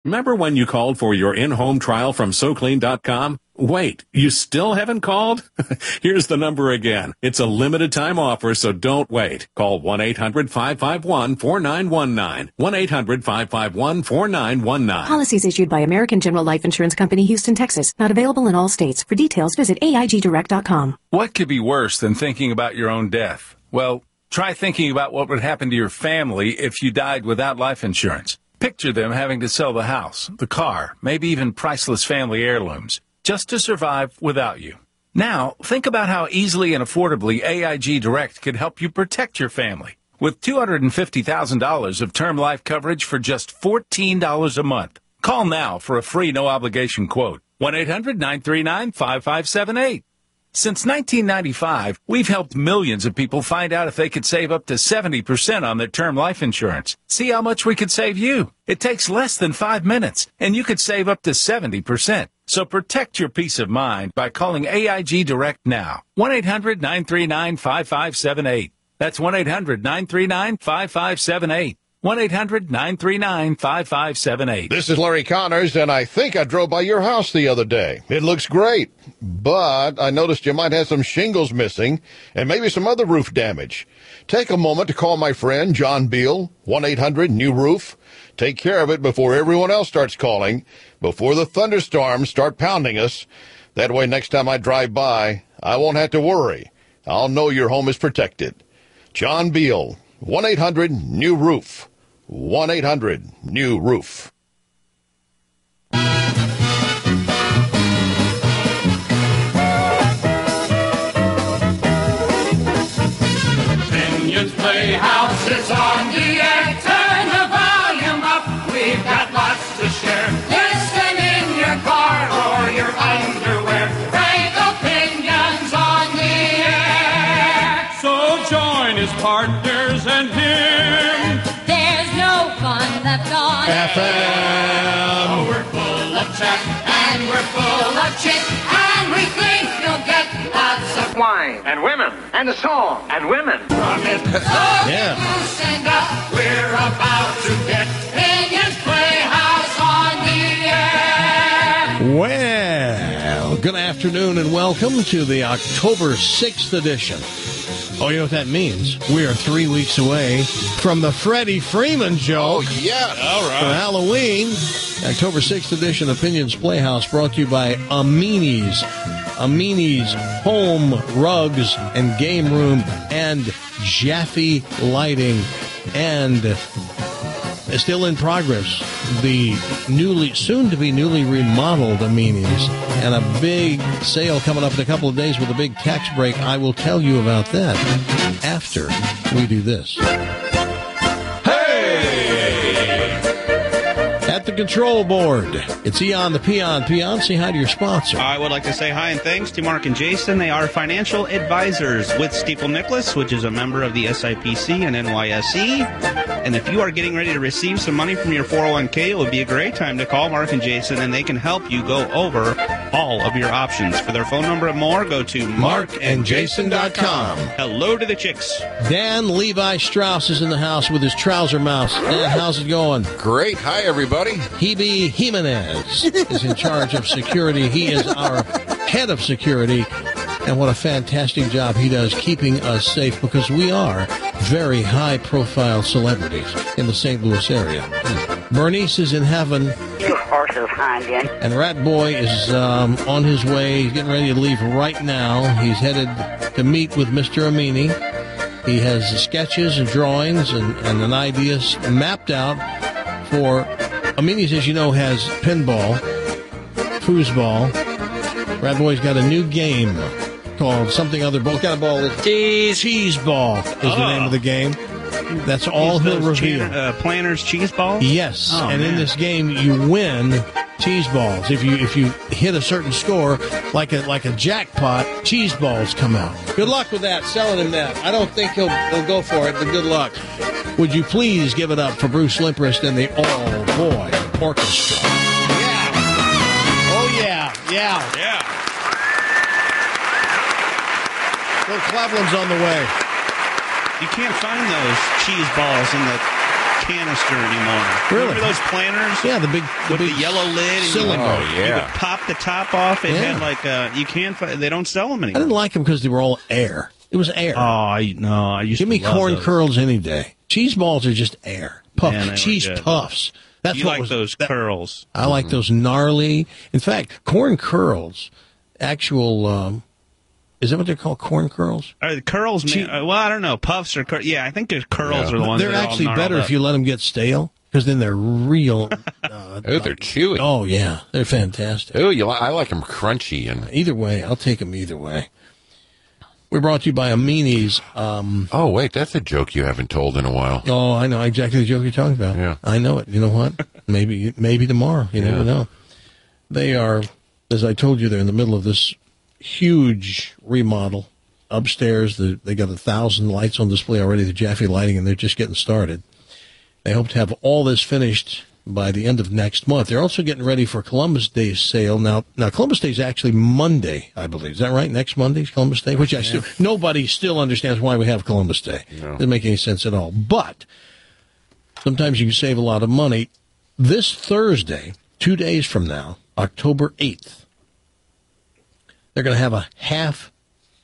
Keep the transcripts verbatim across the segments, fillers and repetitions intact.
Remember when you called for your in-home trial from so clean dot com? Wait, you still haven't called? Here's the number again. It's a limited time offer, so don't wait. Call one eight hundred five five one four nine one nine. one eight hundred five five one four nine one nine. Policies issued by American General Life Insurance Company, Houston, Texas. Not available in all states. For details, visit A I G direct dot com. What could be worse than thinking about your own death? Well, try thinking about what would happen to your family if you died without life insurance. Picture them having to sell the house, the car, maybe even priceless family heirlooms, just to survive without you. Now, think about how easily and affordably A I G Direct could help you protect your family. With two hundred fifty thousand dollars of term life coverage for just fourteen dollars a month. Call now for a free no-obligation quote. one eight hundred nine three nine five five seven eight. Since nineteen ninety-five, we've helped millions of people find out if they could save up to seventy percent on their term life insurance. See how much we could save you. It takes less than five minutes, and you could save up to seventy percent. So protect your peace of mind by calling A I G Direct now. one eight hundred nine three nine five five seven eight. That's one eight hundred nine three nine five five seven eight. one eight hundred nine three nine five five seven eight. This is Larry Connors, and I think I drove by your house the other day. It looks great, but I noticed you might have some shingles missing and maybe some other roof damage. Take a moment to call my friend John Beal, one eight hundred new roof. Take care of it before everyone else starts calling, before the thunderstorms start pounding us. That way, next time I drive by, I won't have to worry. I'll know your home is protected. John Beal, one eight hundred new roof. one eight hundred new roof. Pinion's Playhouse is on the air. Turn the volume up. We've got lots to share. Listen in your car or your underwear. Frank Opinions on the air. So join his partners and him. There's no fun left on F M. Oh, we're full of chat and we're full of chit, and we think you'll get lots of wine and women and a song and women from it. So Yeah. loosen up. We're about to get Pinion's Playhouse on the air. Well, good afternoon and welcome to the October sixth edition. Oh, you know what that means? We are three weeks away from the Freddie Freeman joke. Oh, yes. All right. For Halloween. October sixth edition of Pinion's Playhouse brought to you by Amini's. Amini's Home, Rugs, and Game Room, and Jaffe Lighting. And still in progress, the newly, soon-to-be newly remodeled Amini's, and a big sale coming up in a couple of days with a big tax break. I will tell you about that after we do this. At the control board, it's Eon the Peon. Peon, say hi to your sponsor. I would like to say hi and thanks to Mark and Jason. They are financial advisors with Stifel Nicholas, which is a member of the S I P C and N Y S E. And if you are getting ready to receive some money from your four oh one k, it would be a great time to call Mark and Jason, and they can help you go over all of your options. For their phone number and more, go to mark and jason dot com. Hello to the chicks. Dan Levi Strauss is in the house with his trouser mouse. Dan, how's it going? Great. Hi, everybody. Hebe Jimenez is in charge of security. He is our head of security. And what a fantastic job he does keeping us safe, because we are very high-profile celebrities in the Saint Louis area. Bernice is in heaven. You horses, Handy. And Rat Boy is um, on his way. He's getting ready to leave right now. He's headed to meet with Mister Amini. He has sketches and drawings and, and an idea mapped out for... Amini's, as you know, has pinball, foosball. Rat Boy's got a new game called something other ball. What kind of ball is it? Cheese. Cheese ball is Oh. the name of the game. That's all Use he'll those reveal. Chan- uh, Planners cheese balls? Yes, Oh, and in man. this game you win cheese balls. If you if you hit a certain score, like a like a jackpot, cheese balls come out. Good luck with that, selling him that. I don't think he'll he'll go for it, but good luck. Would you please give it up for Bruce Limprist and the All Boy Orchestra? Yeah. Oh yeah, yeah. Yeah. Little Cleveland's on the way. You can't find those cheese balls in the canister anymore. Really? Remember those planters? Yeah, the big the with big the yellow lid. And cylinder. You, Oh, you yeah. could pop the top off. It Yeah. had like a, you can't. fi- They don't sell them I anymore. didn't like them because they were all air. It was air. Oh, I, no, I used Give to me love corn those. curls any day. Cheese balls are just air. Puff, Man, they were cheese good. puffs. That's You what like was, those that- curls. I like those gnarly. In fact, corn curls, actual, um, is that what they're called? Corn curls? Are the curls? Che- Man, uh, well, I don't know. Puffs or cur- yeah, I think there's curls Yeah. are the ones. They're that are all actually gnarled better up. if you let them get stale, because then they're real. Uh, Oh, they're chewy. oh, yeah. They're fantastic. Oh, you li- I like them crunchy and. Either way, I'll take them either way. We're brought to you by Amini's. Um, Oh, wait, that's a joke you haven't told in a while. oh, I know exactly the joke you're talking about. Yeah. I know it. You know what? maybe maybe tomorrow. You Yeah. never know. They are, as I told you, they're in the middle of this huge remodel upstairs. The, they got a thousand lights on display already, the Jaffe Lighting, and they're just getting started. They hope to have all this finished by the end of next month. They're also getting ready for Columbus Day sale. Now, now Columbus Day is actually Monday, I believe. Is that right? Next Monday is Columbus Day, which I still, nobody still understands why we have Columbus Day. No. Doesn't make any sense at all. But sometimes you can save a lot of money. This Thursday, two days from now, October eighth, they're going to have a half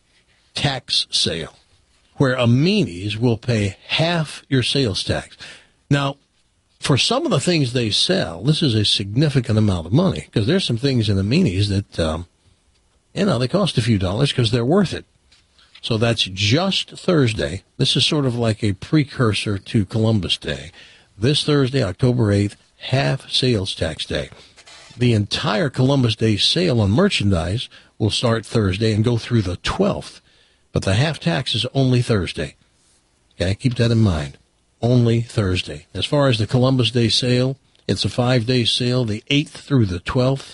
tax sale where Amini's will pay half your sales tax. Now, for some of the things they sell, this is a significant amount of money because there's some things in Amini's that, um, you know, they cost a few dollars because they're worth it. So that's just Thursday. This is sort of like a precursor to Columbus Day. This Thursday, October eighth, half sales tax day. The entire Columbus Day sale on merchandise will start Thursday and go through the twelfth. But the half tax is only Thursday. Okay, keep that in mind. Only Thursday. As far as the Columbus Day sale, it's a five-day sale, the eighth through the twelfth.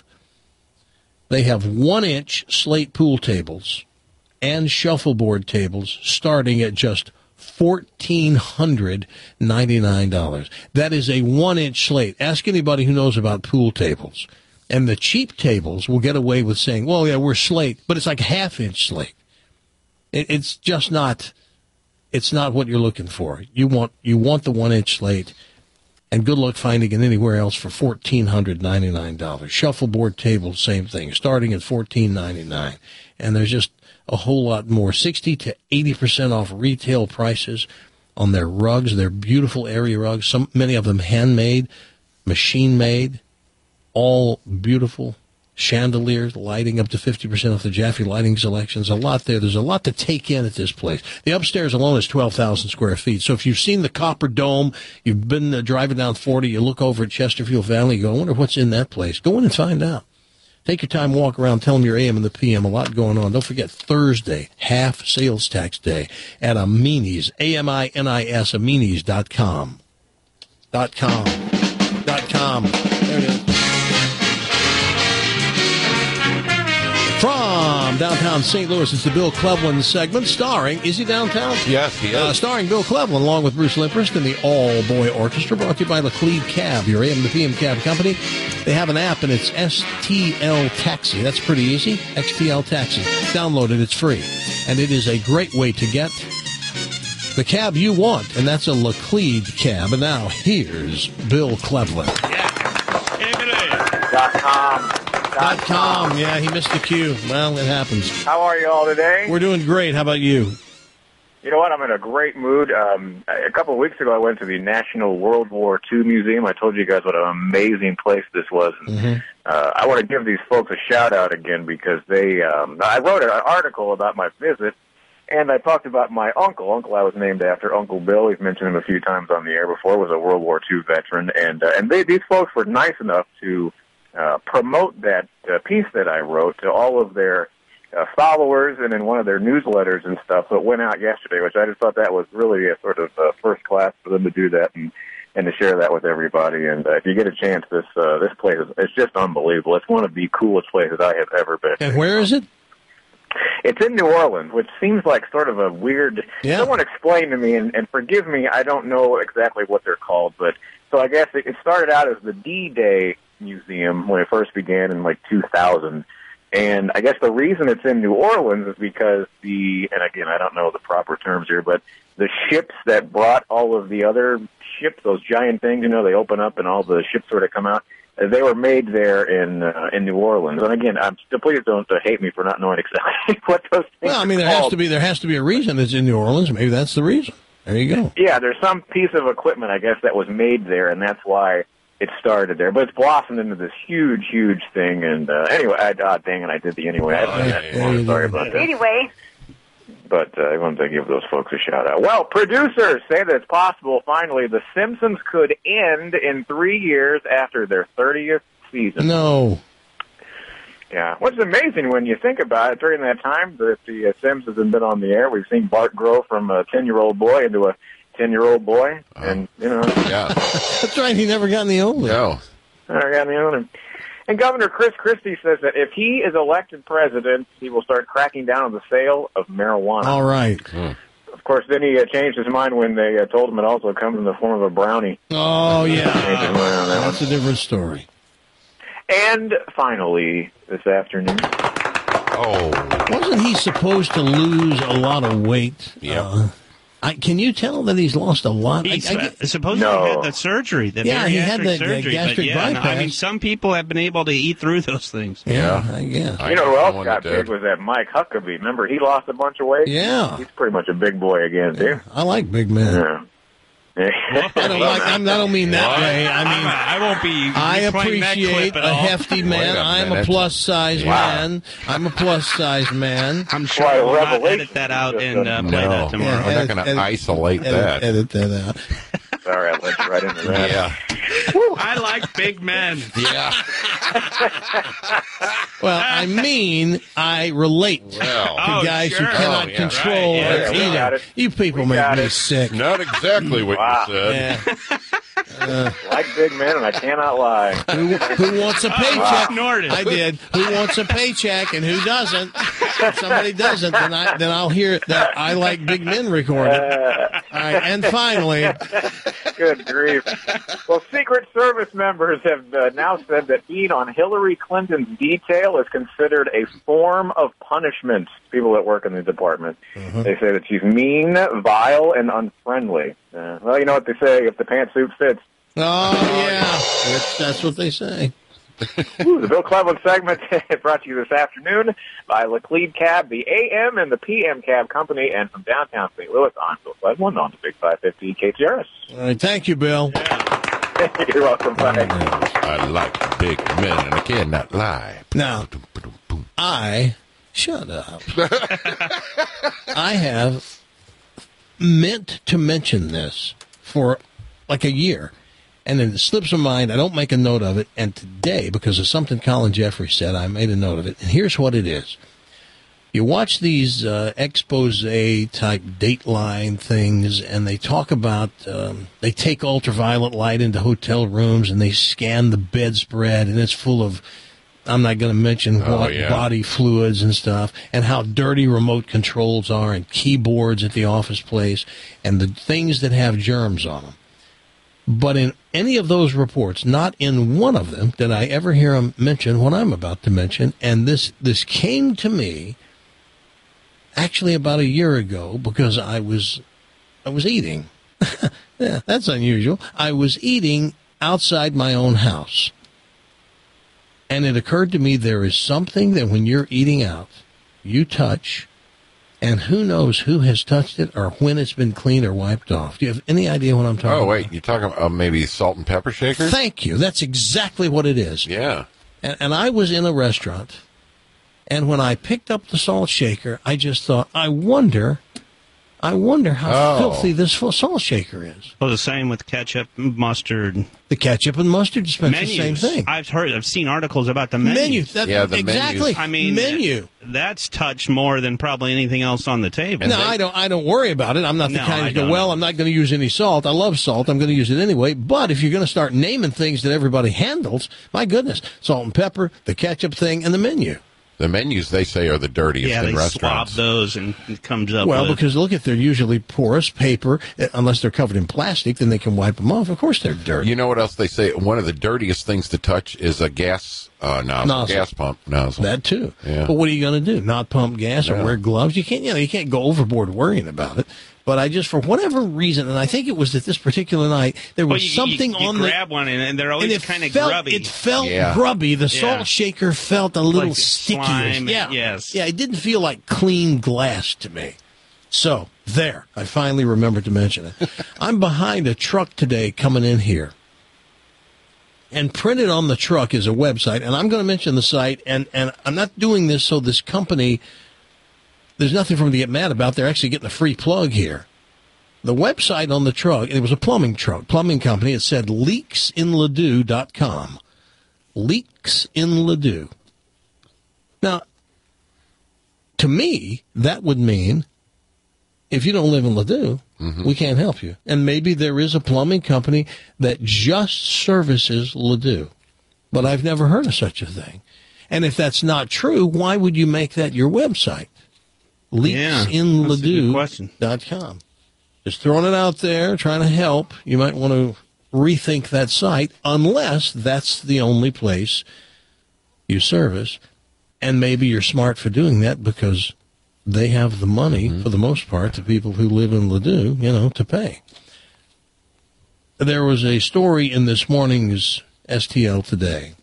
They have one-inch slate pool tables and shuffleboard tables starting at just one thousand four hundred ninety-nine dollars. That is a one-inch slate. Ask anybody who knows about pool tables. And the cheap tables will get away with saying, well, yeah, we're slate, but it's like half-inch slate. It, it's just not... It's not what you're looking for. You want you want the one-inch slate, and good luck finding it anywhere else for one thousand four hundred ninety-nine dollars. Shuffleboard tables, same thing, starting at one thousand four hundred ninety-nine dollars. And there's just a whole lot more, sixty to eighty percent off retail prices on their rugs, their beautiful area rugs, some many of them handmade, machine-made, all beautiful. Chandeliers, lighting up to fifty percent off the Jaffe Lighting selections. A lot there. There's a lot to take in at this place. The upstairs alone is twelve thousand square feet. So if you've seen the Copper Dome, you've been uh, driving down forty, you look over at Chesterfield Valley, you go, I wonder what's in that place. Go in and find out. Take your time, walk around, tell them your A M and the P M. A lot going on. Don't forget Thursday, half sales tax day at Amini's, A M I N I S, Amini's dot com. Dot com. Dot com. There it is. From downtown Saint Louis, it's the Bill Cleveland segment starring, is he downtown? Yes, he is. Uh, starring Bill Cleveland along with Bruce Limprist and the all-boy orchestra, brought to you by Laclede Cab, your A M and the P M cab company. They have an app and it's S T L Taxi. That's pretty easy. X T L Taxi. Download it. It's free. And it is a great way to get the cab you want, and that's a Laclede Cab. And now, here's Bill Cleveland. Dot com. Dot com. Yeah, he missed the cue. Well, it happens. How are you all today? We're doing great. How about you? You know what? I'm in a great mood. Um, a couple of weeks ago, I went to the National World War Two Museum. I told you guys what an amazing place this was. And, Mm-hmm. uh, I want to give these folks a shout-out again because they. Um, I wrote an article about my visit, and I talked about my uncle. Uncle I was named after, Uncle Bill. We've mentioned him a few times on the air before. Was a World War Two veteran, and uh, and they, these folks were nice enough to uh, promote that uh, piece that I wrote to all of their uh, followers and in one of their newsletters and stuff. So it went out yesterday, which I just thought that was really a sort of uh, first class for them to do that and and to share that with everybody. And uh, if you get a chance, this uh, this place is it's just unbelievable. It's one of the coolest places I have ever been. And where is it? It's in New Orleans, which seems like sort of a weird... Yeah. Someone explained to me, and, and forgive me, I don't know exactly what they're called, but so I guess it, it started out as the D-Day Museum when it first began in like two thousand. And I guess the reason it's in New Orleans is because the, and again, I don't know the proper terms here, but the ships that brought all of the other ships, those giant things, you know, they open up and all the ships sort of come out. Uh, they were made there in uh, in New Orleans. And again, I'm still, please don't uh, hate me for not knowing exactly what those things Well, I mean, are there has called. to be there has to be a reason it's in New Orleans. Maybe that's the reason. There you go. Yeah, there's some piece of equipment, I guess, that was made there, and that's why it started there. But it's blossomed into this huge, huge thing. And uh, anyway, I, uh, dang it, I did the anyway. I didn't that before. Sorry about that. Anyway. But uh, I wanted to give those folks a shout out. Well, producers say that it's possible, finally, The Simpsons could end in three years after their thirtieth season. No. Yeah, which is amazing when you think about it. During that time that the uh, Simpsons have been on the air, we've seen Bart grow from a ten-year-old boy into a ten-year-old boy, and, you know. Yeah. That's right, he never got in the older. No. Never got in the older. And Governor Chris Christie says that if he is elected president, he will start cracking down on the sale of marijuana. All right. Hmm. Of course, then he uh, changed his mind when they uh, told him it also comes in the form of a brownie. Oh, yeah. Changed his mind on that That's one. a different story. And finally, this afternoon. Oh. Wasn't he supposed to lose a lot of weight? Yeah. Uh, I, can you tell that he's lost a lot? He's I, I get- supposedly No. had the surgery, the Yeah, he had bariatric the- the surgery. gastric but yeah, no, I bypass. mean, some people have been able to eat through those things. yeah, I guess. I You know who know else someone got that big did. was that Mike Huckabee. Remember, he lost a bunch of weight? Yeah. He's pretty much a big boy again, too. I like big men. Yeah. I don't like. I'm, I don't mean that What? way. I mean, I won't be. I replaying that appreciate clip at a all. hefty man. Wait a I'm a minute. plus size Wow. man. I'm a plus size man. I'm sure Quite a we'll not revelation. edit that out and uh, play No. that tomorrow. Yeah, We're not edit- going to edit- isolate Edit, that. edit that out. Sorry, I let you right into that. Yeah. I like big men. Yeah. Well, I mean, I relate Well. to Oh, guys sure. who cannot Oh, yeah. control Right, yeah, their we eating. got it. You people We make got me it. sick. Not exactly what Wow. you said. Yeah. Like big men, and I cannot lie. Who, who wants a paycheck? Ignored it. I did. Who wants a paycheck and who doesn't? If somebody doesn't, then I then I'll hear that I like big men recorded. All right, and finally, Good grief. Well, Secret Service members have uh, now said that being on Hillary Clinton's detail is considered a form of punishment. People that work in the department. They say that she's mean, vile, and unfriendly. Uh, well, you know what they say, if the pantsuit fits. oh yeah, that's, that's what they say. Ooh, the Bill Cleveland segment brought to you this afternoon by Laclede Cab, the A M and the P M Cab Company, and from downtown Saint Louis, I'm Bill Cleveland on the Big five fifty K T R S. All right, thank you, Bill. You're welcome. Bye. I like big men, and I cannot lie. Now, I shut up. I have meant to mention this for like a year, and it slips my mind. I don't make a note of it. And today, because of something Colin Jeffrey said, I made a note of it. And here's what it is. You watch these uh, expose-type Dateline things, and they talk about, um, they take ultraviolet light into hotel rooms, and they scan the bedspread, and it's full of, I'm not going to mention Oh, what, yeah. body fluids and stuff, and how dirty remote controls are, and keyboards at the office place, and the things that have germs on them. But in any of those reports, not in one of them did I ever hear them mention what I'm about to mention, and this this came to me actually about a year ago because I was I was eating. Yeah, that's unusual. I was eating outside my own house. And it occurred to me there is something that when you're eating out, you touch, and who knows who has touched it or when it's been cleaned or wiped off. Do you have any idea what I'm talking Oh, about? wait. You're talking about uh, maybe salt and pepper shakers? Thank you. That's exactly what it is. Yeah. And, and I was in a restaurant, and when I picked up the salt shaker, I just thought, I wonder, I wonder how Oh. filthy this full salt shaker is. Well, the same with ketchup, mustard. The ketchup and mustard dispenser, the Menus. same thing. I've heard, I've seen articles about the menus. Menu. That, Yeah, the exactly. menus. I mean, menu. that's touched more than probably anything else on the table. No, I don't. I don't worry about it. I'm not the No, kind I to go. don't. Well, I'm not going to use any salt. I love salt. I'm going to use it anyway. But if you're going to start naming things that everybody handles, my goodness, salt and pepper, the ketchup thing, and the menu. The menus, they say, are the dirtiest yeah, in they swab restaurants. those and it comes up Well, with... because look, if they're usually porous paper, uh, unless they're covered in plastic, then they can wipe them off. Of course, they're dirty. You know what else they say? One of the dirtiest things to touch is a gas uh, nozzle, Nozzle. gas pump nozzle. That too. Yeah. But what are you going to do? Not pump gas or Yeah. wear gloves? You can't. You know, you can't go overboard worrying about it. But I just, for whatever reason, and I think it was that this particular night, there was well, you, something you, you on grab the... grab one, and, and they're and always it kind of felt, grubby. It felt Yeah. grubby. The Yeah. salt shaker felt a little Like sticky. slime, Yeah. yes. Yeah, it didn't feel like clean glass to me. So, there. I finally remembered to mention it. I'm behind a truck today coming in here. And printed on the truck is a website, and I'm going to mention the site, and, and I'm not doing this so this company, there's nothing for them to get mad about. They're actually getting a free plug here. The website on the truck, it was a plumbing truck, plumbing company, it said leaks in ladue dot com. Leaks in Ladue. Now, to me, that would mean if you don't live in Ladue, mm-hmm. we can't help you. And maybe there is a plumbing company that just services Ladue. But I've never heard of such a thing. And if that's not true, why would you make that your website? leaks in ladue dot com. Just throwing it out there, trying to help. You might want to rethink that site, unless that's the only place you service. And maybe you're smart for doing that because they have the money, mm-hmm. for the most part, the people who live in Ladue, you know, to pay. There was a story in this morning's S T L Today.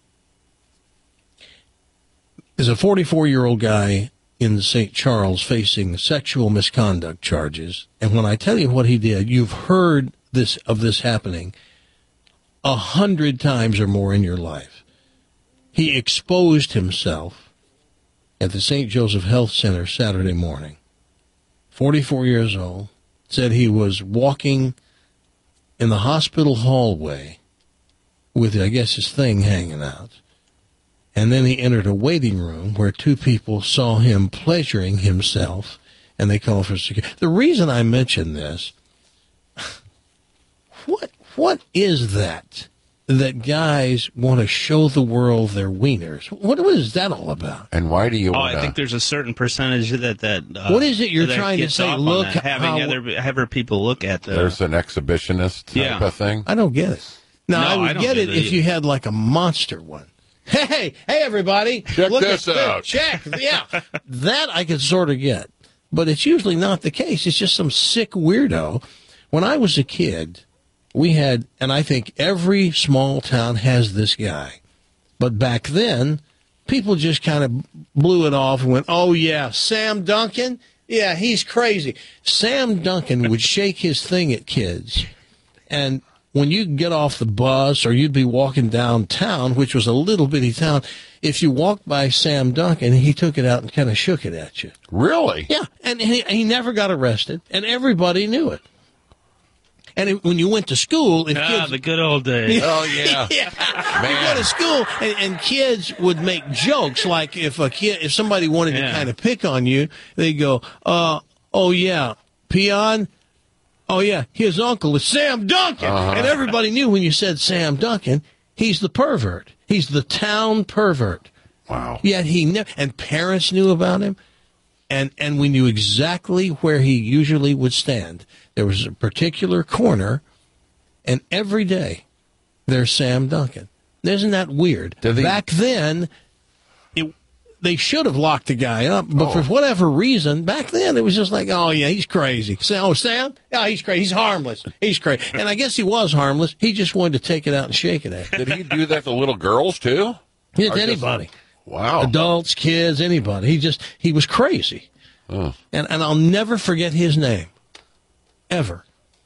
There's a forty-four-year-old guy in Saint Charles facing sexual misconduct charges. And when I tell you what he did, you've heard this of this happening a hundred times or more in your life. He exposed himself at the Saint Joseph Health Center Saturday morning. forty-four years old, said he was walking in the hospital hallway with, I guess, his thing hanging out. And then he entered a waiting room where two people saw him pleasuring himself, and they called for security. The reason I mention this, what what is that? That guys want to show the world their wieners. What, what is that all about? And why do you Oh, want I think there's a certain percentage that... that uh, what is it you're that trying to gets say? off on Look that, having how- other, having people look at the... There's an exhibitionist type Yeah. of thing. I don't get it. Now, No, I would I don't get get it it if either. you had like a monster one. Hey, hey, everybody. Check look this at out. Check. Yeah. That I could sort of get. But it's usually not the case. It's just some sick weirdo. When I was a kid, we had, and I think every small town has this guy. But back then, people just kind of blew it off and went, oh, yeah, Sam Duncan? Yeah, he's crazy. Sam Duncan would shake his thing at kids. And when you get off the bus or you'd be walking downtown, which was a little bitty town, if you walked by Sam Duncan, he took it out and kind of shook it at you. Really? Yeah, and he, he never got arrested, and everybody knew it. And it, when you went to school, if Ah, kids, the good old days. Oh, yeah. yeah. You go to school, and, and kids would make jokes like if a kid, if somebody wanted Yeah. to kind of pick on you, they'd go, uh, "Oh yeah, peon." Oh, yeah, his uncle is Sam Duncan. Uh-huh. And everybody knew when you said Sam Duncan, he's the pervert. He's the town pervert. Wow. Yet he never, and parents knew about him, and, and we knew exactly where he usually would stand. There was a particular corner, and every day there's Sam Duncan. Isn't that weird? Did they- Back then, it, they should have locked the guy up, but Oh. for whatever reason, back then it was just like, oh yeah, he's crazy. Say, oh Sam, yeah, he's crazy. He's harmless. He's crazy. And I guess he was harmless. He just wanted to take it out and shake it at you. Did he do that to little girls, too? He did Or to just- anybody, Wow. adults, kids, anybody. He just he was crazy, Oh. and and I'll never forget his name, ever.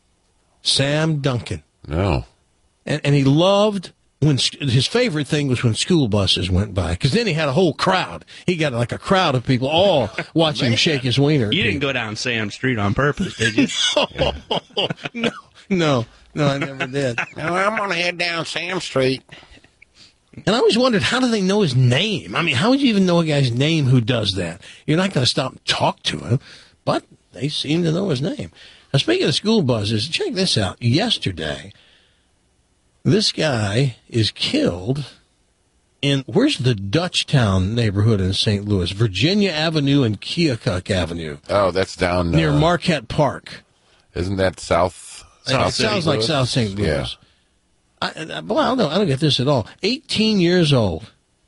Sam Duncan, No. and and he loved. When his favorite thing was when school buses went by, because then he had a whole crowd. He got like a crowd of people all watching him shake his wiener. You didn't go down Sam Street on purpose, did you? no, no, no, I never did. No, I'm going to head down Sam Street. And I always wondered, how do they know his name? I mean, how would you even know a guy's name who does that? You're not going to stop and talk to him, but they seem to know his name. Now, speaking of school buses, check this out. Yesterday, this guy is killed in, where's the Dutchtown neighborhood in Saint Louis? Virginia Avenue and Keokuk Avenue, Oh, that's down near uh, Marquette Park. Isn't that South? It South sounds Saint like Louis? South Saint Louis. Yeah. I, I, well, I don't know. I don't get this at all. eighteen years old.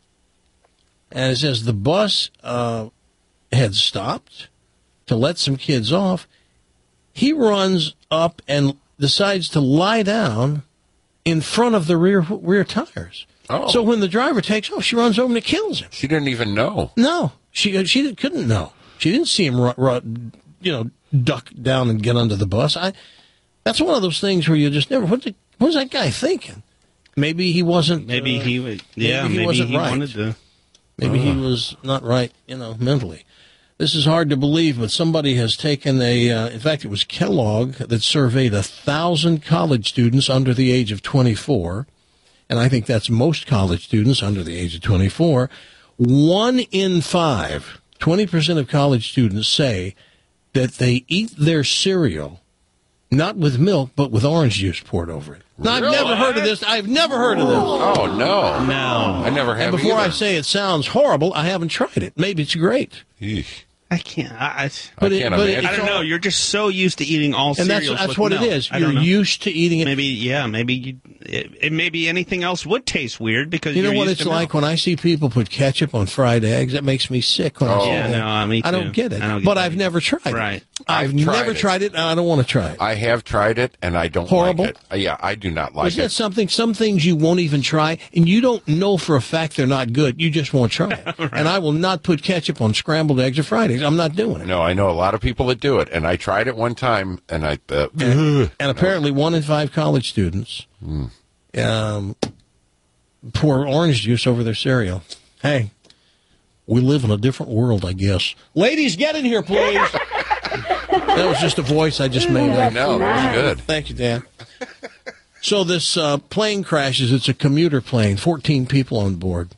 And it says the bus uh, had stopped to let some kids off. he runs up and decides to lie down in front of the rear rear tires. Oh. So when the driver takes off, she runs over and kills him. She didn't even know. No, she she couldn't know. She didn't see him, ru- ru- you know, duck down and get under the bus. I. That's one of those things where you just never. What, the, what was that guy thinking? Maybe he wasn't. Maybe uh, he was. Yeah, maybe he maybe wasn't he right. wanted to. Maybe uh. he was not right, you know, mentally. This is hard to believe, but somebody has taken a. Uh, in fact, it was Kellogg that surveyed a thousand college students under the age of twenty-four. And I think that's most college students under the age of twenty-four. One in five, twenty percent of college students say that they eat their cereal not with milk, but with orange juice poured over it. Now, I've never heard of this. I've never heard of this. Oh, no. No. I never have And before either. I say it sounds horrible, I haven't tried it. Maybe it's great. Eesh. I can't. I, I, But it- can't but it- imagine. I don't know. You're just so used to eating all And that's cereals that's with what milk. it is. I You're don't know. used to eating it. Maybe, yeah, maybe you, it, it, maybe anything else would taste weird because You know you're what used it's to like when I see people put ketchup on fried eggs? That makes me sick. When I Oh. see Yeah, that. no, me I too. don't get it. I don't get but that I've either. never tried Right. it. I've, I've never tried it. tried it, and I don't want to try it. I have tried it, and I don't Horrible? like it. Uh, Yeah, I do not like Isn't that it. something? Some things you won't even try, and you don't know for a fact they're not good. You just won't try it. right. And I will not put ketchup on scrambled eggs or fried eggs. I'm not doing it. No, I know a lot of people that do it, and I tried it one time, and I. Uh, And, and apparently, one in five college students Mm. um, pour orange juice over their cereal. Hey, we live in a different world, I guess. Ladies, get in here, please. That was just a voice I just made up. No, that was good. Thank you, Dan. So this uh, plane crashes. It's a commuter plane, fourteen people on board.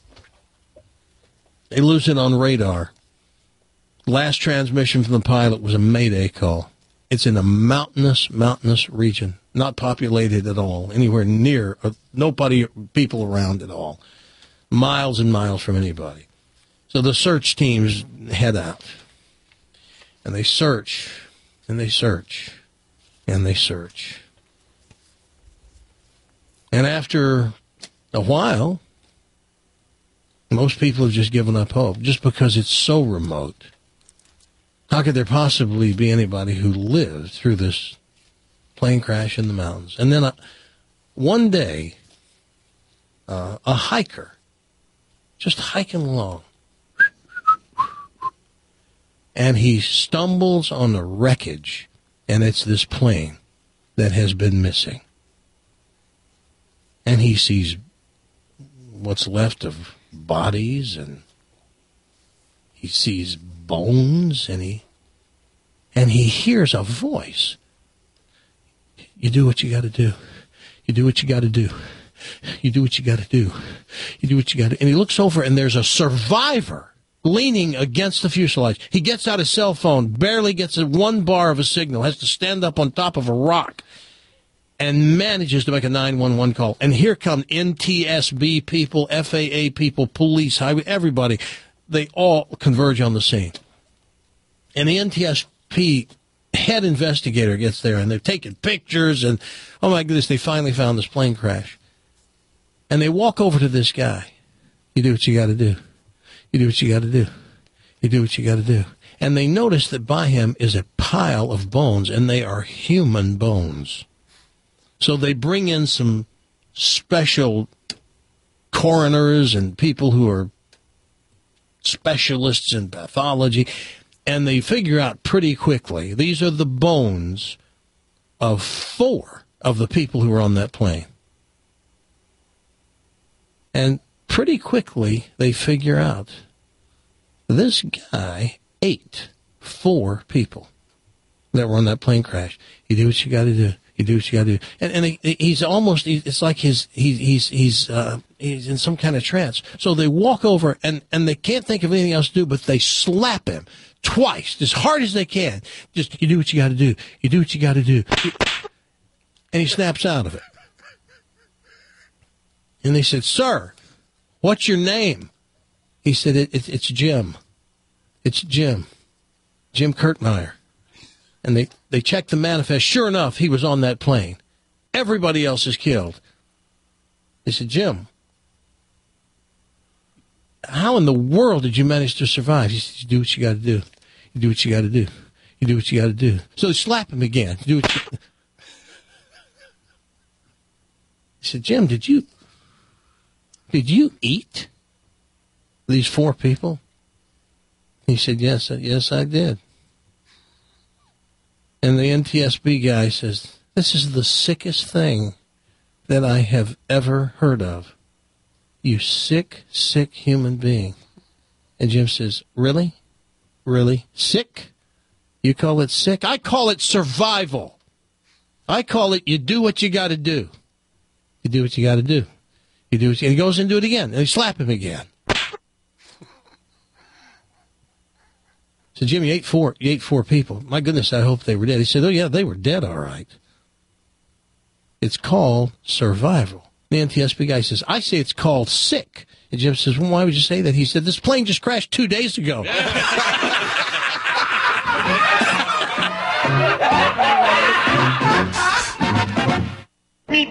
They lose it on radar. Last transmission from the pilot was a mayday call. It's in a mountainous, mountainous region, not populated at all, anywhere near, uh, nobody, people around at all, miles and miles from anybody. So the search teams head out, and they search, and they search, and they search. And after a while, most people have just given up hope, just because it's so remote. How could there possibly be anybody who lived through this plane crash in the mountains? And then uh, one day, uh, a hiker, just hiking along, and he stumbles on the wreckage, and it's this plane that has been missing. And he sees what's left of bodies, and he sees bones, and he and he hears a voice. You do what you got to do. You do what you got to do. You do what you got to do. You do what you got to. And he looks over, and there's a survivor leaning against the fuselage. He gets out his cell phone, barely gets a one bar of a signal, has to stand up on top of a rock, and manages to make a nine one one call. And here come N T S B people, F A A people, police, highway, everybody. They all converge on the scene. And the N T S B head investigator gets there, and they're taking pictures, and, oh, my goodness, they finally found this plane crash. And they walk over to this guy. You do what you got to do. You do what you got to do. You do what you got to do. And they notice that by him is a pile of bones, and they are human bones. So they bring in some special coroners and people who are specialists in pathology, and they figure out pretty quickly these are the bones of four of the people who were on that plane. And pretty quickly they figure out this guy ate four people that were on that plane crash. You do what you got to do. You do what you got to do. And, and he, he's almost, it's like his, he, he's, he's, uh, he's in some kind of trance. So they walk over, and, and they can't think of anything else to do, but they slap him twice, as hard as they can. Just, you do what you got to do. You do what you got to do. And he snaps out of it. And they said, "Sir, what's your name?" He said, it, it, it's Jim. It's Jim. Jim Kurtmeyer. And they, they checked the manifest. Sure enough, he was on that plane. Everybody else is killed. They said, "Jim, how in the world did you manage to survive?" He said, "You do what you got to do. You do what you got to do. You do what you got to do. So slap him again. Do what you... He said, Jim, did you, did you eat these four people? He said, yes, yes, I did. And the N T S B guy says, this is the sickest thing that I have ever heard of. You sick, sick human being. And Jim says, really? Really? Sick? You call it sick? I call it survival. I call it you do what you got to do. You do what you got to do. You do what you, and he goes and do it again. And they slap him again. So Jim, you ate four, you ate four people. My goodness, I hope they were dead. He said, oh yeah, they were dead, all right. It's called survival. The N T S B guy says, I say it's called sick. And Jim says, well, why would you say that? He said, this plane just crashed two days ago. Meep,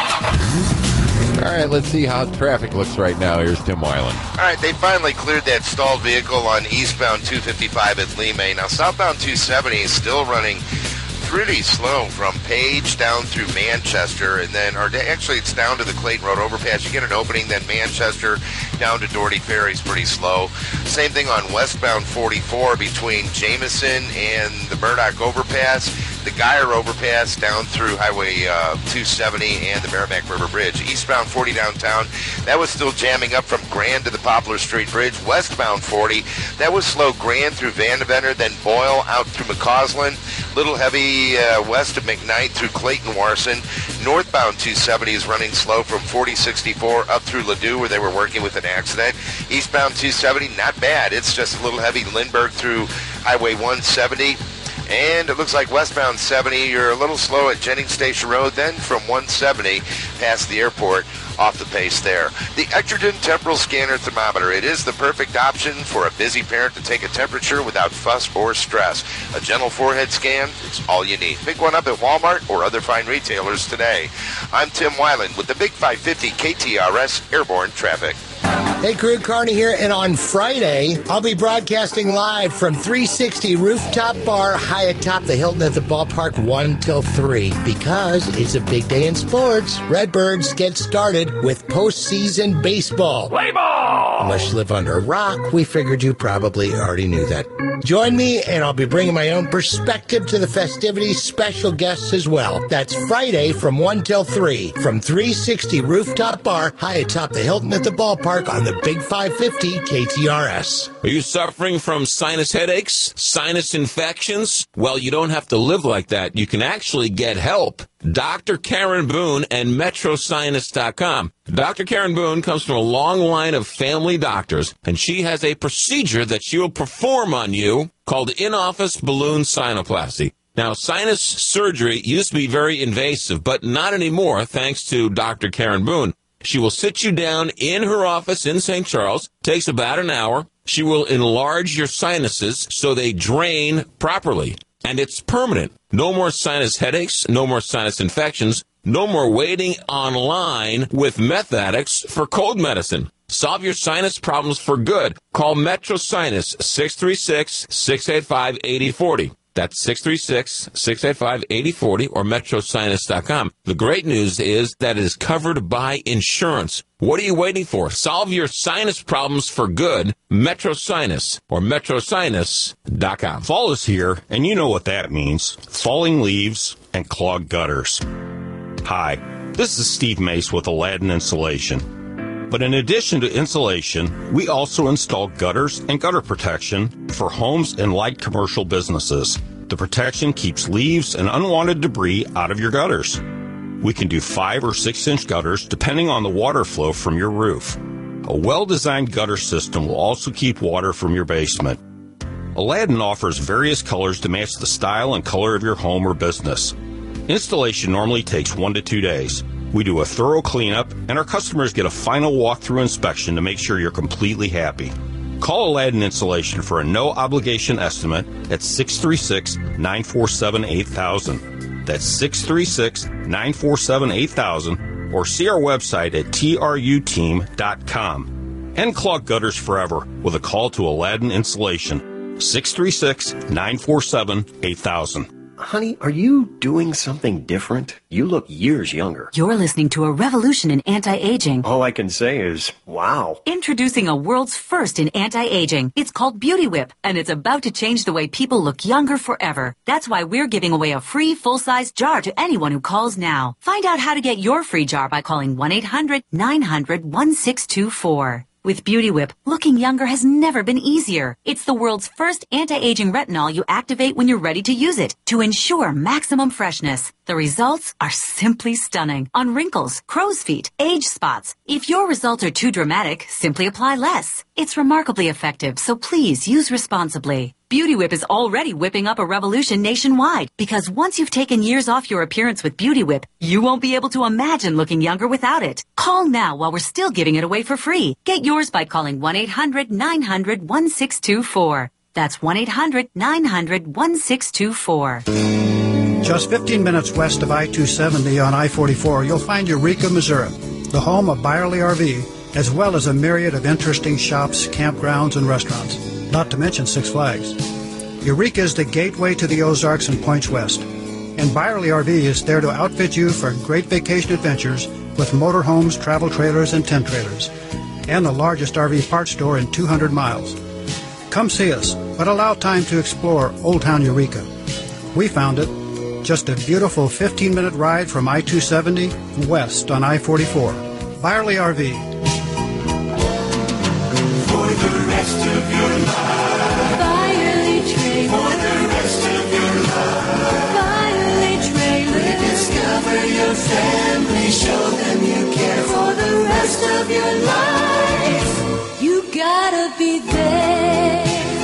meep. All right, let's see how traffic looks right now. Here's Tim Weiland. All right, they finally cleared that stalled vehicle on eastbound two fifty-five at Lee-May. Now, southbound two seventy is still running pretty slow from Page down through Manchester, and then, or actually it's down to the Clayton Road overpass. You get an opening, then Manchester down to Doherty Ferry is pretty slow. Same thing on westbound forty-four between Jameson and the Murdoch overpass, the Geyer overpass down through Highway uh, two seventy and the Merrimack River Bridge. Eastbound forty downtown, that was still jamming up from Grand to the Poplar Street Bridge. Westbound forty, that was slow Grand through Vandeventer, then Boyle out through McCausland. Little heavy uh, west of McKnight through Clayton Warson. Northbound two seventy is running slow from forty sixty-four up through Ladue where they were working with an accident. Eastbound two seventy, not bad. It's just a little heavy Lindbergh through Highway one seventy. And it looks like westbound seventy, you're a little slow at Jennings Station Road, then from one seventy past the airport, off the pace there. The Exergen Temporal Scanner Thermometer. It is the perfect option for a busy parent to take a temperature without fuss or stress. A gentle forehead scan is all you need. Pick one up at Walmart or other fine retailers today. I'm Tim Weiland with the Big five fifty K T R S Airborne Traffic. Hey, crew, Carney here, and on Friday, I'll be broadcasting live from three sixty Rooftop Bar high atop the Hilton at the ballpark one till three. Because it's a big day in sports, Redbirds get started with postseason baseball. Play ball! Unless you live under a rock, we figured you probably already knew that. Join me, and I'll be bringing my own perspective to the festivities, special guests as well. That's Friday from one till three, from three sixty Rooftop Bar high atop the Hilton at the ballpark on the Big five fifty K T R S. Are you suffering from sinus headaches, sinus infections? Well, you don't have to live like that. You can actually get help. Doctor Karen Boone and Metro Sinus dot com. Doctor Karen Boone comes from a long line of family doctors, and she has a procedure that she will perform on you called in-office balloon sinuplasty. Now, sinus surgery used to be very invasive, but not anymore, thanks to Doctor Karen Boone. She will sit you down in her office in Saint Charles. Takes about an hour. She will enlarge your sinuses so they drain properly. And it's permanent. No more sinus headaches, no more sinus infections, no more waiting online with meth addicts for cold medicine. Solve your sinus problems for good. Call Metro Sinus, six three six, six eight five, eight zero four zero. That's six three six, six eight five, eight zero four zero or Metro Sinus dot com. The great news is that it is covered by insurance. What are you waiting for? Solve your sinus problems for good. Metro Sinus or Metro Sinus dot com. Fall is here, and you know what that means. Falling leaves and clogged gutters. Hi, this is Steve Mace with Aladdin Insulation. But in addition to insulation, we also install gutters and gutter protection for homes and light commercial businesses. The protection keeps leaves and unwanted debris out of your gutters. We can do five or six inch gutters depending on the water flow from your roof. A well-designed gutter system will also keep water from your basement. Aladdin offers various colors to match the style and color of your home or business. Installation normally takes one to two days. We do a thorough cleanup, and our customers get a final walkthrough inspection to make sure you're completely happy. Call Aladdin Insulation for a no-obligation estimate at six three six, nine four seven, eight thousand. That's six three six, nine four seven, eight thousand, or see our website at T R U team dot com. End clogged gutters forever with a call to Aladdin Insulation. six three six, nine four seven, eight thousand. Honey, are you doing something different? You look years younger. You're listening to a revolution in anti-aging. All I can say is, wow. Introducing a world's first in anti-aging. It's called Beauty Whip, and it's about to change the way people look younger forever. That's why we're giving away a free full-size jar to anyone who calls now. Find out how to get your free jar by calling one eight hundred, nine hundred, one six two four. With Beauty Whip, looking younger has never been easier. It's the world's first anti-aging retinol you activate when you're ready to use it to ensure maximum freshness. The results are simply stunning on wrinkles, crow's feet, age spots. If your results are too dramatic, simply apply less. It's remarkably effective, so please use responsibly. Beauty Whip is already whipping up a revolution nationwide because once you've taken years off your appearance with Beauty Whip, you won't be able to imagine looking younger without it. Call now while we're still giving it away for free. Get yours by calling one eight hundred, nine hundred, one six two four. That's one eight hundred, nine hundred, one six two four. Just fifteen minutes west of I two seventy on I forty-four, you'll find Eureka, Missouri, the home of Byerly R V, as well as a myriad of interesting shops, campgrounds, and restaurants, not to mention Six Flags. Eureka is the gateway to the Ozarks and points west, and Byerly R V is there to outfit you for great vacation adventures with motorhomes, travel trailers, and tent trailers, and the largest R V parts store in two hundred miles. Come see us, but allow time to explore Old Town Eureka. We found it. Just a beautiful fifteen-minute ride from I two seventy west on I forty-four. Byerly R V. For the rest of your life. Byerly Trailer. For the rest of your life. Byerly Trailer. Rediscover your family. Show them you care for the rest of your life. You gotta be there.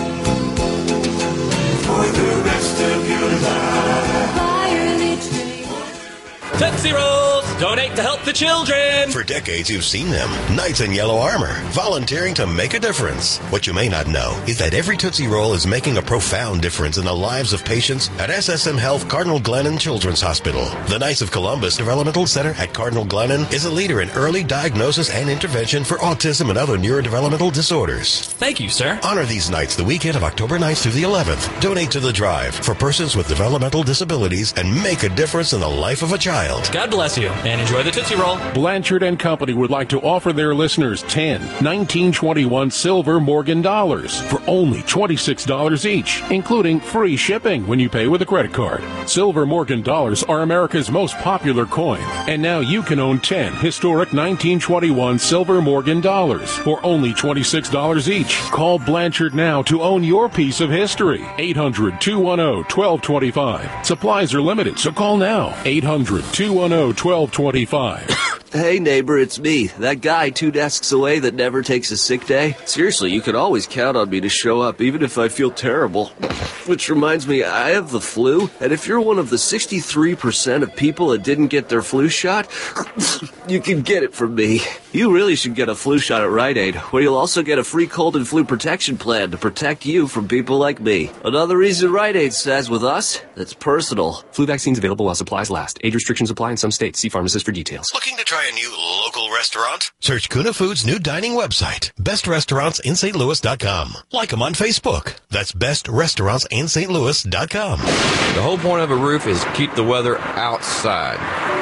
For the rest of your life. Byerly Trailer. Tootsie Rolls! Donate to help the children! For decades, you've seen them. Knights in yellow armor, volunteering to make a difference. What you may not know is that every Tootsie Roll is making a profound difference in the lives of patients at S S M Health Cardinal Glennon Children's Hospital. The Knights of Columbus Developmental Center at Cardinal Glennon is a leader in early diagnosis and intervention for autism and other neurodevelopmental disorders. Thank you, sir. Honor these Knights the weekend of October ninth through the eleventh. Donate to the drive for persons with developmental disabilities and make a difference in the life of a child. God bless you, and enjoy the Tootsie Roll. Blanchard and Company would like to offer their listeners ten nineteen twenty-one silver Morgan dollars for only twenty-six dollars each, including free shipping when you pay with a credit card. Silver Morgan dollars are America's most popular coin, and now you can own ten historic nineteen twenty-one silver Morgan dollars for only twenty-six dollars each. Call Blanchard now to own your piece of history. eight hundred, two one zero, one two two five. Supplies are limited, so call now. eight hundred, two one zero, one two two five. Hey neighbor, it's me, that guy two desks away that never takes a sick day. Seriously, you can always count on me to show up, even if I feel terrible. Which reminds me, I have the flu, and if you're one of the sixty-three percent of people that didn't get their flu shot, you can get it from me. You really should get a flu shot at Rite Aid, where you'll also get a free cold and flu protection plan to protect you from people like me. Another reason Rite Aid says with us, it's personal. Flu vaccines available while supplies last. Age restrictions apply in some states. See pharmacist for details. Looking to try a new local restaurant? Search Kuna Foods' new dining website, best restaurants in Saint Louis dot com. Like them on Facebook. That's best restaurants in Saint Louis dot com. The whole point of a roof is keep the weather outside.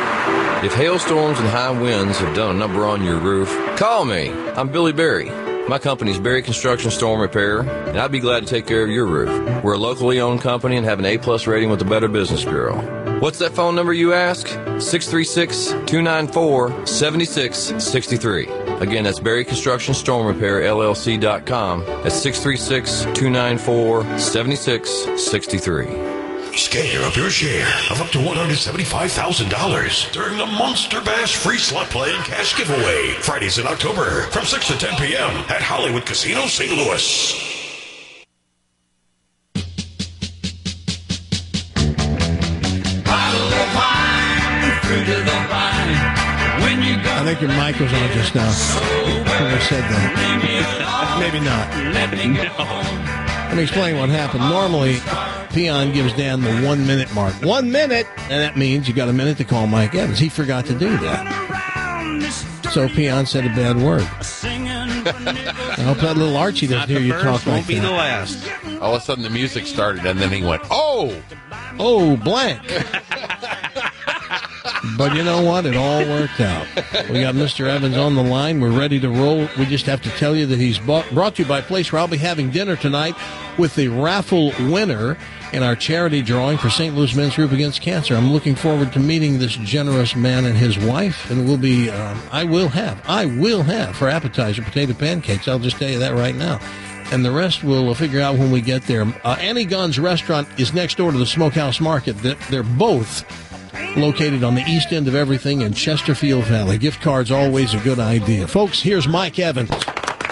If hailstorms and high winds have done a number on your roof, call me. I'm Billy Berry. My company's Berry Construction Storm Repair, and I'd be glad to take care of your roof. We're a locally owned company and have an A-plus rating with the Better Business Bureau. What's that phone number, you ask? six three six, two nine four, seven six six three. Again, that's Berry Construction Storm Repair, L L C dot com. That's six three six, two nine four, seven six six three. Scare up your share of up to one hundred seventy-five thousand dollars during the Monster Bash free slot play and cash giveaway. Fridays in October from six to ten p.m. at Hollywood Casino, Saint Louis. I think your mic was on just now when I said that. Maybe not. No. Let me explain what happened. Normally, Peon gives Dan the one-minute mark. One minute! And that means you got a minute to call Mike Evans. He forgot to do that. So Peon said a bad word. I hope that little Archie doesn't hear you talk like won't be that. the last. All of a sudden, the music started, and then he went, "Oh, oh, blank." But you know what? It all worked out. We got Mister Evans on the line. We're ready to roll. We just have to tell you that he's bought, brought to you by a place where I'll be having dinner tonight with the raffle winner in our charity drawing for Saint Louis Men's Group Against Cancer. I'm looking forward to meeting this generous man and his wife, and we'll be, um, I will have, I will have for appetizer potato pancakes. I'll just tell you that right now. And the rest we'll figure out when we get there. Uh, Annie Gunn's restaurant is next door to the Smokehouse Market. They're, they're both located on the east end of everything in Chesterfield Valley. Gift cards always a good idea. Folks, here's Mike Evans. That's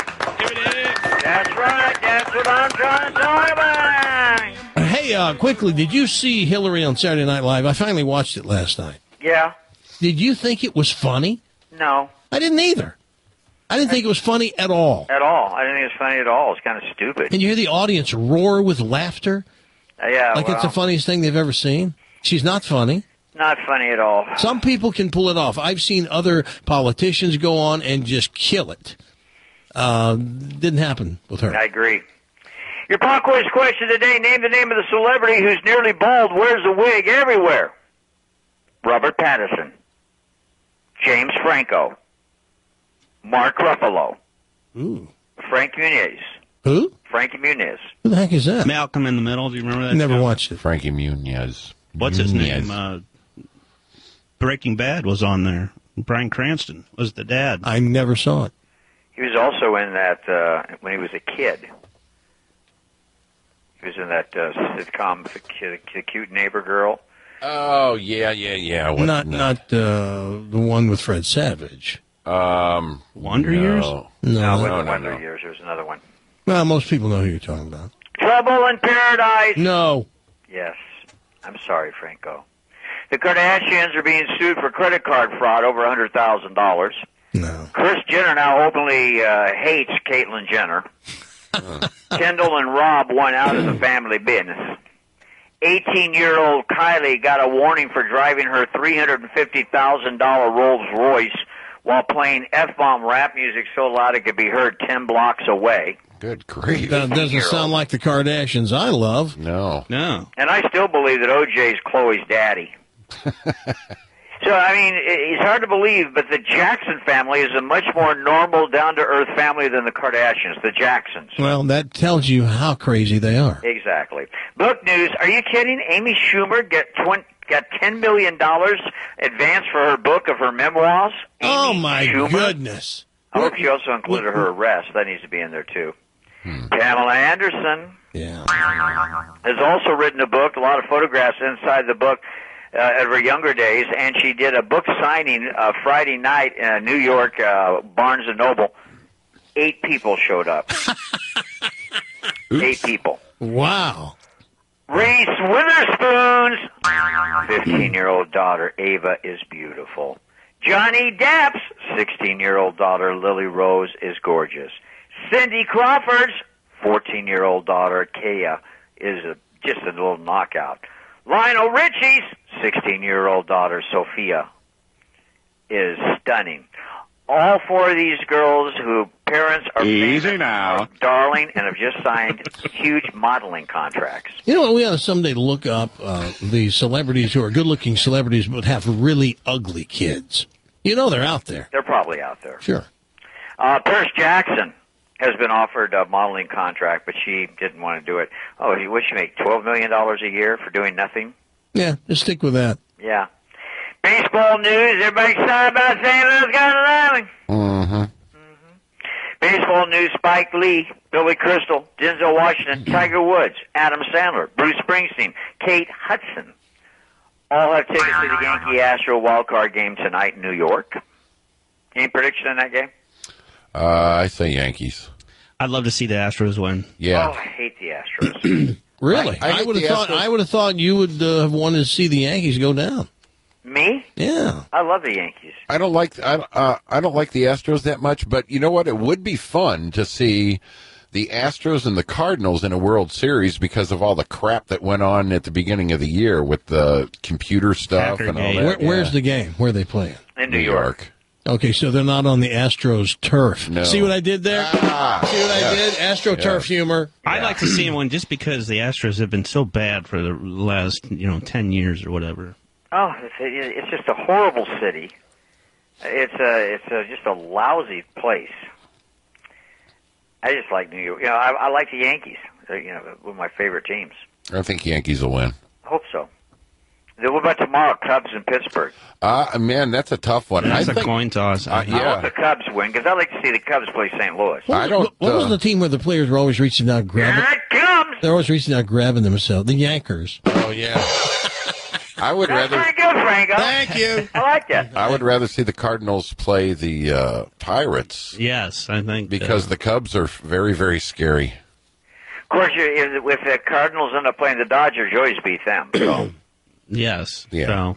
right. That's what I'm trying to talk about. Hey, uh, quickly, did you see Hillary on Saturday Night Live? I finally watched it last night. Yeah. Did you think it was funny? No. I didn't either. I didn't think it was funny at all. At all. I didn't think it was funny at all. It's kind of stupid. And you hear the audience roar with laughter? Uh, yeah, Like well, it's the funniest thing they've ever seen? She's not funny. not funny at all. Some people can pull it off. I've seen other politicians go on and just kill it. Uh, didn't happen with her. I agree. Your pop quiz question today, name the name of the celebrity who's nearly bald, wears a wig everywhere. Robert Pattinson. James Franco. Mark Ruffalo. Ooh. Frank Muniz. Who? Frankie Muniz. Who the heck is that? Malcolm in the Middle. Do you remember that? Never show? watched it. Frankie Muniz. What's his Muniz. name? Uh, Breaking Bad was on there. Bryan Cranston was the dad. I never saw it. He was also in that uh, when he was a kid. He was in that uh, sitcom, the, Cute- the Cute Neighbor Girl. Oh, yeah, yeah, yeah. What, not no. not uh, the one with Fred Savage. Um, Wonder no. Years? No, No, it that- wasn't no, Wonder no. Years. There was another one. well, most people know who you're talking about. Trouble in Paradise. No. Yes. I'm sorry, Franco. The Kardashians are being sued for credit card fraud over one hundred thousand dollars. No. Kris Jenner now openly uh, hates Caitlyn Jenner. Kendall and Rob won out of the family business. eighteen-year-old Kylie got a warning for driving her three hundred fifty thousand dollars Rolls Royce while playing F-bomb rap music so loud it could be heard ten blocks away. Good grief. That doesn't sound like the Kardashians I love. No. No. And I still believe that O J's Chloe's daddy. So, I mean, it- it's hard to believe, but the Jackson family is a much more normal, down-to-earth family than the Kardashians, the Jacksons. Well, that tells you how crazy they are. Exactly. Book news. Are you kidding? Amy Schumer get twenty, got ten million dollars advance for her book of her memoirs? Amy Oh, my Schumer? goodness. I hope she also included her arrest. That needs to be in there, too. Hmm. Pamela Anderson Yeah. has also written a book, a lot of photographs inside the book uh, of her younger days, and she did a book signing uh, Friday night in New York, uh, Barnes and Noble. Eight people showed up. Eight people. Wow. Reese Witherspoon's fifteen-year-old daughter, Ava, is beautiful. Johnny Depp's sixteen-year-old daughter, Lily Rose, is gorgeous. Cindy Crawford's fourteen-year-old daughter, Kaya, is a, just a little knockout. Lionel Richie's sixteen-year-old daughter, Sophia, is stunning. All four of these girls who parents are Easy famous, now. are darling, and have just signed huge modeling contracts. You know what? We ought to someday look up uh, the celebrities who are good-looking celebrities but have really ugly kids. You know they're out there. They're probably out there. Sure. Uh, Paris Jackson has been offered a modeling contract, but she didn't want to do it. Oh, you wish you make twelve million dollars a year for doing nothing? Yeah, just stick with that. Yeah. Baseball news. Everybody excited about Saint Louis got eleven. Mm-hmm. Baseball news. Spike Lee, Billy Crystal, Denzel Washington, Tiger Woods, Adam Sandler, Bruce Springsteen, Kate Hudson all have tickets to the Yankee Astro wildcard game tonight in New York. Any prediction in that game? Uh, I say Yankees. I'd love to see the Astros win. Yeah. Oh, I hate the Astros. Really? I- I I, hate would have the thought. Astros. I would have thought you would uh, have wanted to see the Yankees go down. Me? Yeah. I love the Yankees. I don't like I uh, I don't like the Astros that much, but you know what? It would be fun to see the Astros and the Cardinals in a World Series because of all the crap that went on at the beginning of the year with the computer stuff and all Packergate. that. Where, Where's yeah. the game? Where are they playing? In New, New York. York? Okay, so they're not on the Astros turf. No. See what I did there? Ah, See what yeah. I did? Astro Yeah. turf humor. I'd like to see one just because the Astros have been so bad for the last, you know, ten years or whatever. Oh, it's, it's just a horrible city. It's a, it's a, just a lousy place. I just like New York. You know, I, I like the Yankees. They're, you know, one of my favorite teams. I think Yankees will win. I hope so. Then what about tomorrow, Cubs in Pittsburgh? Uh, man, that's a tough one. That's I a think, coin toss. Uh, I hope yeah. the Cubs win, because I like to see the Cubs play Saint Louis. What, I don't, What, what uh, was the team where the players were always reaching out, grabbing? Here it comes! They're always reaching out, grabbing themselves. The Yankers. Oh, yeah. I would That's rather. pretty good, Franco. Thank you. I like that. I would rather see the Cardinals play the uh, Pirates Yes, I think. because uh, the Cubs are very, very scary. Of course, you, if if the Cardinals end up playing the Dodgers, you always beat them. So. Yes. Yeah. So.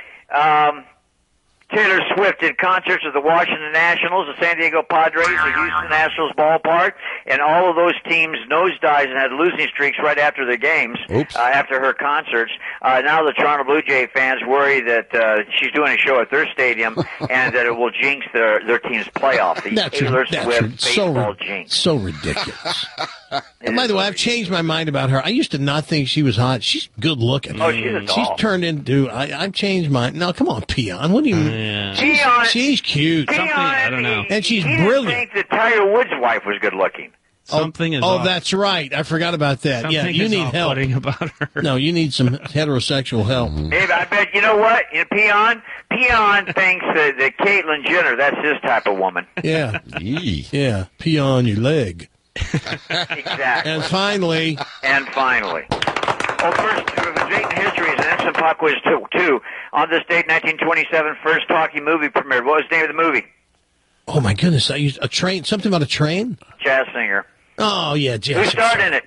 Um, Taylor Swift did concerts at the Washington Nationals, the San Diego Padres, the Houston Nationals ballpark, and all of those teams nosedived and had losing streaks right after their games, Oops. uh, after her concerts. Uh, now the Toronto Blue Jay fans worry that uh, she's doing a show at their stadium and that it will jinx their, their team's playoff. The That's, Taylor that's Swift so, baseball ri- jinx. so ridiculous. And by the way, I've changed my mind about her. I used to not think she was hot. She's good looking. Oh, she's a doll. She's turned into. I, I've changed my. No, come on, Peon. What do you mean? Yeah. She's, Peon- she's cute. Peon, Something- I don't know. And she's he didn't brilliant. think that Tiger Woods' wife was good looking. Something is. Oh, off. that's right. I forgot about that. Something yeah, you is need help. off-putting about her. No, you need some heterosexual help. Hey, I bet you know what? You know, Peon, Peon thinks that, that Caitlyn Jenner, that's his type of woman. Yeah, Yee. yeah. Pee on your leg. Exactly. And finally, And finally, well, first, uh, Dayton history is an instant pop quiz two. two. On this date, nineteen twenty-seven, first talkie movie premiered. What was the name of the movie? oh my goodness, I used a train. Something about a train. Jazz singer. Oh yeah, Who Jessica. starred in it?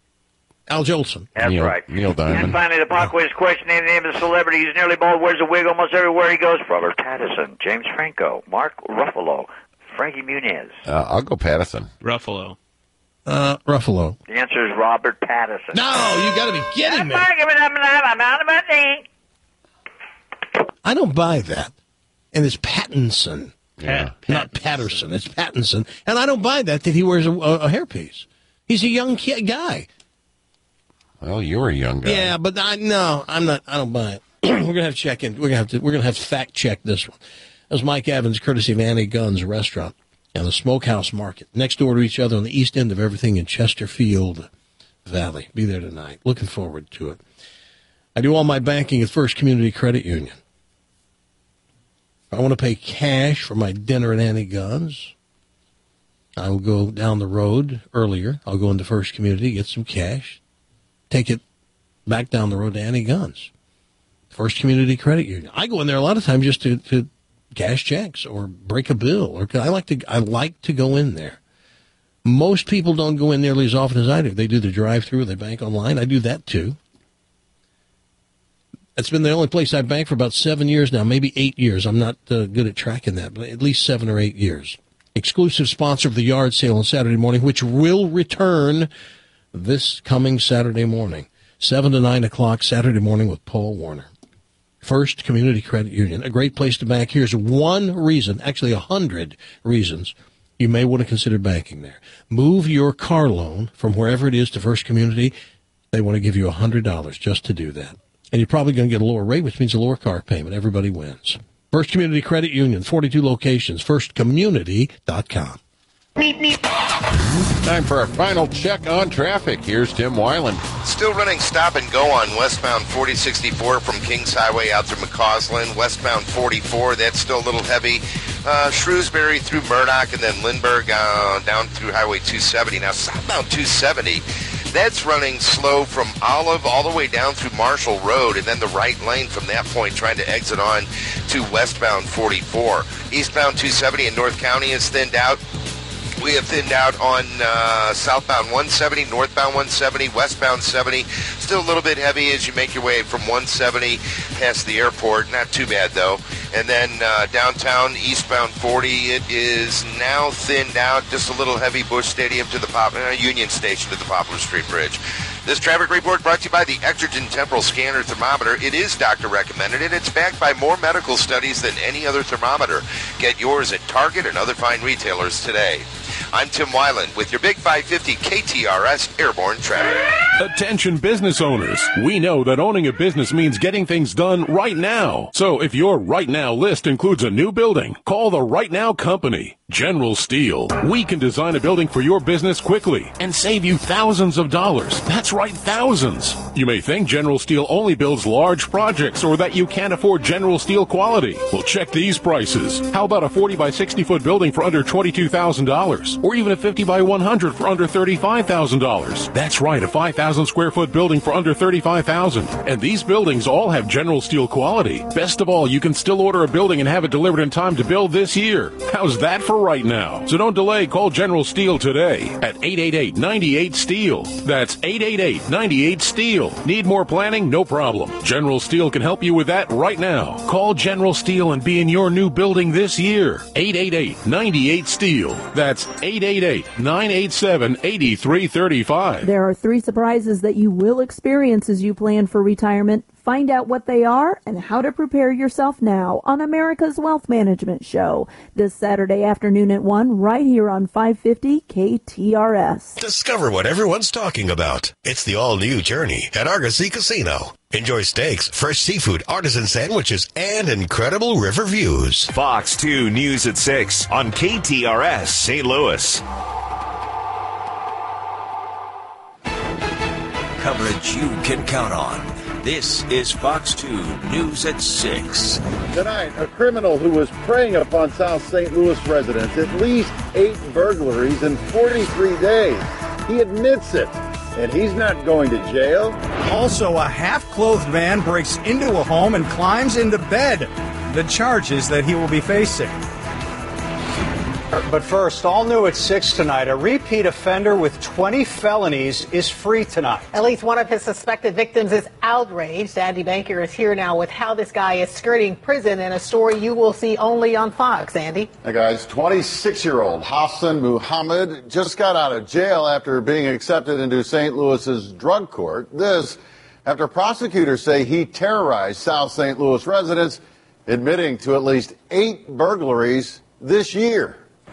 Al Jolson. That's Neil, right. Neil And Diamond. finally, the pop quiz question: name the name of the celebrity who's nearly bald, wears a wig almost everywhere he goes. Robert Pattinson, James Franco, Mark Ruffalo, Frankie Muniz. Uh, I'll go Patterson. Ruffalo. Uh, Ruffalo. The answer is Robert Pattinson. No, you got to be kidding me. I'm out of my thing. I don't buy that. And it's Pattinson, Yeah. not Patterson. It's Pattinson, and I don't buy that that he wears a, a, a hairpiece. He's a young kid, guy. Well, you're a young guy. Yeah, but I no, I'm not. I don't buy it. we're gonna have to check in. We're gonna have to. We're gonna have to fact check this one. That was Mike Evans, courtesy of Annie Gunn's Restaurant and the Smokehouse Market, next door to each other on the east end of everything in Chesterfield Valley. Be there tonight. Looking forward to it. I do all my banking at First Community Credit Union. If I want to pay cash for my dinner at Annie Gunn's, I will go down the road earlier. I'll go into First Community, get some cash, take it back down the road to Annie Gunn's. First Community Credit Union. I go in there a lot of times just to, to cash checks or break a bill. Or I like to I like to go in there. Most people don't go in nearly as often as I do. They do the drive-through, they bank online. I do that too. That's been the only place I bank for about seven years now, maybe eight years. I'm not uh, good at tracking that, but at least seven or eight years. Exclusive sponsor of the yard sale on Saturday morning, which will return this coming Saturday morning, seven to nine o'clock Saturday morning with Paul Warner. First Community Credit Union, a great place to bank. Here's one reason, actually a hundred reasons you may want to consider banking there. Move your car loan from wherever it is to First Community. They want to give you one hundred dollars just to do that. And you're probably going to get a lower rate, which means a lower car payment. Everybody wins. First Community Credit Union, forty-two locations, first community dot com. Time for our final check on traffic. Here's Tim Weiland. Still running stop and go on westbound forty sixty-four from Kings Highway out through McCausland. Westbound forty-four, that's still a little heavy. Uh, Shrewsbury through Murdoch and then Lindbergh uh, down through Highway two seventy. Now, southbound two seventy, that's running slow from Olive all the way down through Marshall Road and then the right lane from that point trying to exit on to westbound forty-four. Eastbound two seventy in North County is thinned out. We have thinned out on uh, southbound one seventy, northbound one seventy, westbound seventy. Still a little bit heavy as you make your way from one seventy past the airport. Not too bad, though. And then uh, downtown, eastbound forty, it is now thinned out. Just a little heavy. Busch Stadium to the Pop- uh, Union Station to the Poplar Street Bridge. This traffic report brought to you by the Exergen Temporal Scanner Thermometer. It is doctor recommended, and it's backed by more medical studies than any other thermometer. Get yours at Target and other fine retailers today. I'm Tim Weiland with your Big five fifty K T R S Airborne Traffic. Attention business owners. We know that owning a business means getting things done right now. So if your right now list includes a new building, call the Right Now Company, General Steel. We can design a building for your business quickly and save you thousands of dollars. That's right, thousands. You may think General Steel only builds large projects or that you can't afford General Steel quality. Well, check these prices. How about a forty by sixty foot building for under twenty-two thousand dollars? Or even a fifty by one hundred for under thirty-five thousand dollars? That's right, a five thousand square foot building for under thirty-five thousand dollars. And these buildings all have General Steel quality. Best of all, you can still order a building and have it delivered in time to build this year. How's that for right now? So don't delay. Call General Steel today at eight eight eight, nine eight, STEEL. That's eight eight eight, nine eight, STEEL. Need more planning? No problem. General Steel can help you with that right now. Call General Steel and be in your new building this year. eight eight eight, nine eight, STEEL. That's eight eight eight, nine eight seven, eight three three five. There are three surprises that you will experience as you plan for retirement. Find out what they are and how to prepare yourself now on America's Wealth Management Show this Saturday afternoon at one right here on five fifty K T R S. Discover what everyone's talking about. It's the all-new Journey at Argosy Casino. Enjoy steaks, fresh seafood, artisan sandwiches, and incredible river views. Fox two News at six on K T R S Saint Louis. Coverage you can count on. This is Fox two News at six. Tonight, a criminal who was preying upon South Saint Louis residents, at least eight burglaries in forty-three days. He admits it, and he's not going to jail. Also, a half-clothed man breaks into a home and climbs into bed. The charges that he will be facing. But first, all new at six tonight, a repeat offender with twenty felonies is free tonight. At least one of his suspected victims is outraged. Andy Banker is here now with how this guy is skirting prison in a story you will see only on Fox. Andy? Hey, guys, twenty-six-year-old Hassan Muhammad just got out of jail after being accepted into Saint Louis's drug court. This after prosecutors say he terrorized South Saint Louis residents, admitting to at least eight burglaries this year.